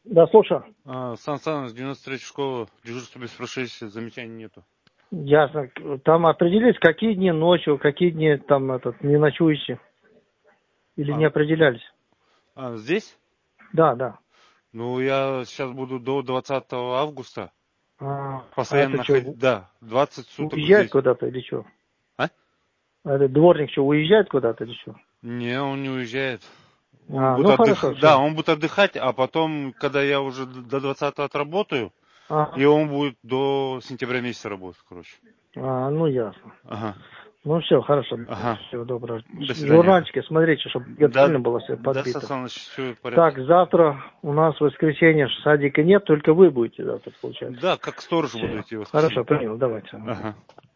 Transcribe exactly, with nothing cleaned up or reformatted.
Да, слушаю. А, Сан Саныч, девяносто третья школа, дежурство без происшествия, замечаний нету. Ясно. Там определились, какие дни ночью, какие дни там этот, не ночующие? Или не А, определялись? а здесь? Да, да. Ну, я сейчас буду до двадцатого августа. А, а Постоянно это что, находить, да, двадцать суток уезжает здесь. куда-то или что? А? А этот дворник что, уезжает куда-то или что? Не, он не уезжает. Он А, будет ну хорошо, отдыхать, да, все. он будет отдыхать, а потом, когда я уже до двадцатого отработаю, и Ага. он будет до сентября месяца работать, короче. А, ну ясно. Ага, Ну все, хорошо. ага. Всего доброго. До свидания. Журнальчики, смотрите, чтобы где-то Да, сильно было все да, подбито. Сан Саныч, все в порядке. Так, завтра у нас воскресенье, садика нет, только вы будете завтра, получается. Да, как сторож буду Все. идти в воскресенье. Хорошо, понял, давайте. Ага.